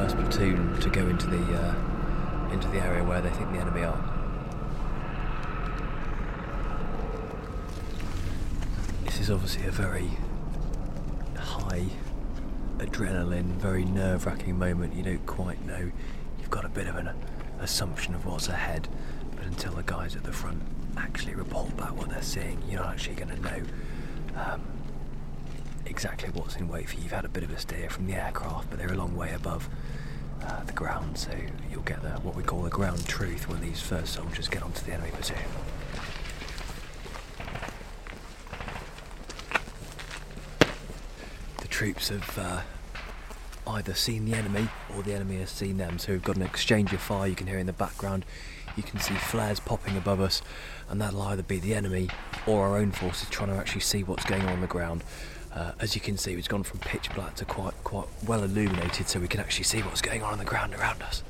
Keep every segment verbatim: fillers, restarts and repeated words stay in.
first platoon to go into the uh, into the area where they think the enemy are. This is obviously a very high adrenaline, very nerve-wracking moment. You don't quite know. You've got a bit of an assumption of what's ahead, but until the guys at the front actually report back what they're seeing, you're not actually going to know um, exactly what's in wait for you. You've had a bit of a steer from the aircraft, but they're a long way above uh, the ground, so you'll get the, what we call the ground truth when these first soldiers get onto the enemy position. The troops have uh, either seen the enemy or the enemy has seen them, so we've got an exchange of fire. You can hear in the background, you can see flares popping above us, and that'll either be the enemy or our own forces trying to actually see what's going on on the ground. Uh, as you can see, it's gone from pitch black to quite quite well illuminated, so we can actually see what's going on on the ground around us.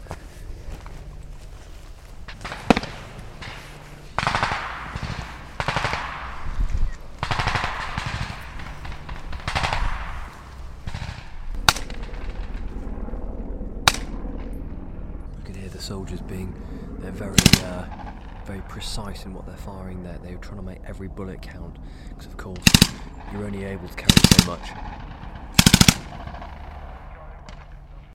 You can hear the soldiers being, they're very uh, very precise in what they're firing there. They're trying to make every bullet count, because of course you're only able to carry so much.